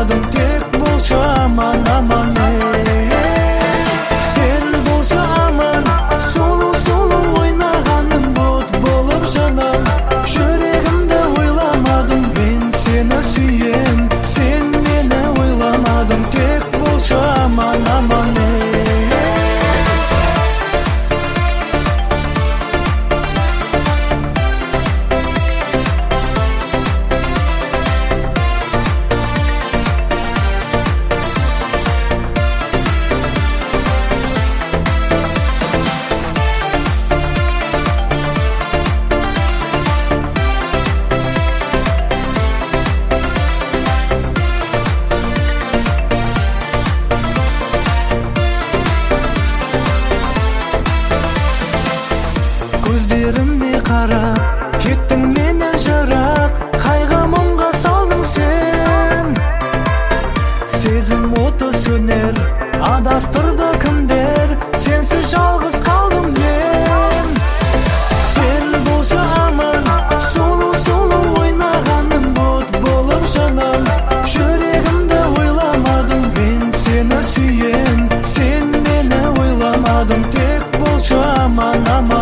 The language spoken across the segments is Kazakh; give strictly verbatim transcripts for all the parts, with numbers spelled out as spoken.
ойлamadım, тек болшы аман аман. Сен болшы аман, сұлу сұлу ойнағаның от болып жанам. Жүрегімді ойламадым, мен сені сүйем. Сен мені ойламадың, тек болшы аман аман. Көздеріме қарап, кеттің менен жырақ, қайғы мұңға салдың сен. Сезім оты сөнер, адастырды кімдер, сенсіз жалғыз қалдым мен. Сен болшы аман, сұлу-сұлу ойнағаның от болып жанам. Жүрегімді ойламадым, мен сені сүйем. Сен мені ойламадың, тек болшы аман аман.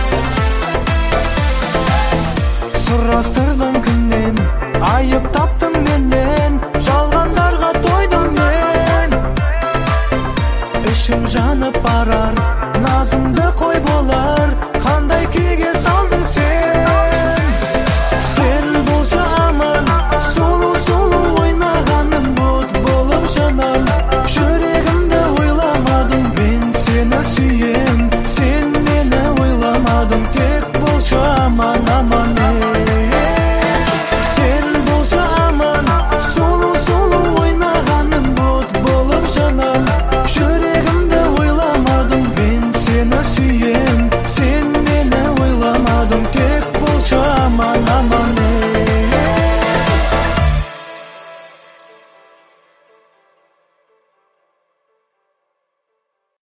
Сұрастырдың күннен, айып таптың